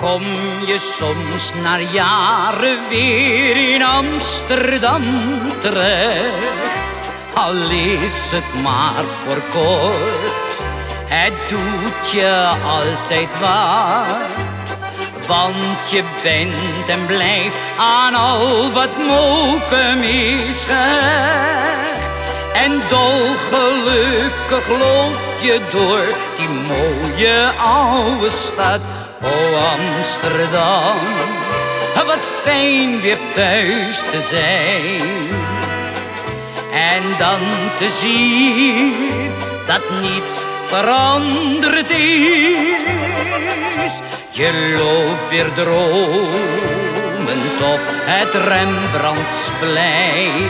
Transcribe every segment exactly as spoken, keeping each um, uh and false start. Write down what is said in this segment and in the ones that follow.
Kom je soms na jaren weer in Amsterdam terecht, al is het maar voor kort, het doet je altijd wat, want je bent en blijft aan al wat Mokum is gehecht. En dolgelukkig loop je door die mooie oude stad. O Amsterdam, wat fijn weer thuis te zijn. En dan te zien dat niets veranderd is. Je loopt weer dromend op het Rembrandtsplein.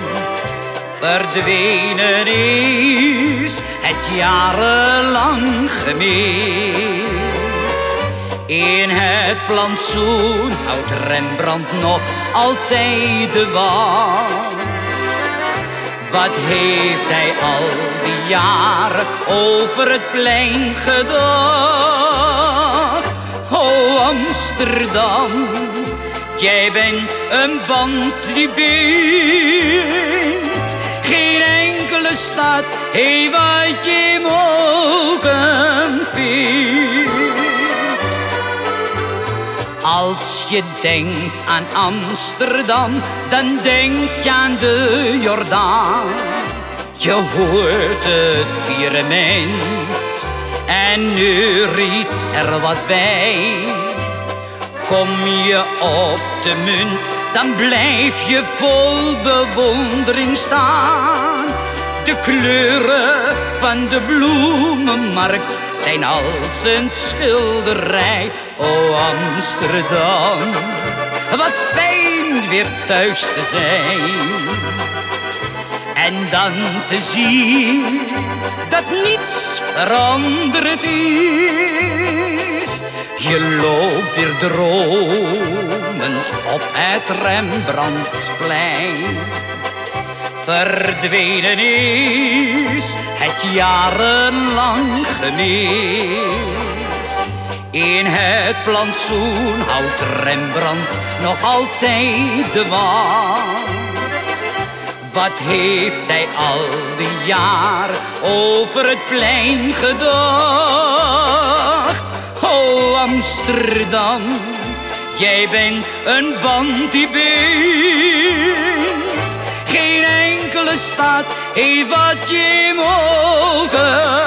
Verdwenen is het jarenlang gemis. In het plantsoen houdt Rembrandt nog altijd de wacht. Wat heeft hij al die jaren over het plein gedacht? O Amsterdam, jij bent een band die bindt. Geen enkele stad heeft wat je Mokum vindt. Als je denkt aan Amsterdam, dan denk je aan de Jordaan. Je hoort het pyramid en nu riet er wat bij. Kom je op de Munt, dan blijf je vol bewondering staan. De kleuren van de bloemenmarkt zijn als een schilderij. O Amsterdam, wat fijn weer thuis te zijn. En dan te zien dat niets veranderd is. Je loopt weer dromend op het Rembrandtsplein. Verdwenen is het jarenlang gemis. In het plantsoen houdt Rembrandt nog altijd de wacht. Wat heeft hij al die jaren over het plein gedacht? O Amsterdam, jij bent een band die bindt. Geen enkele stad heeft wat je Mokum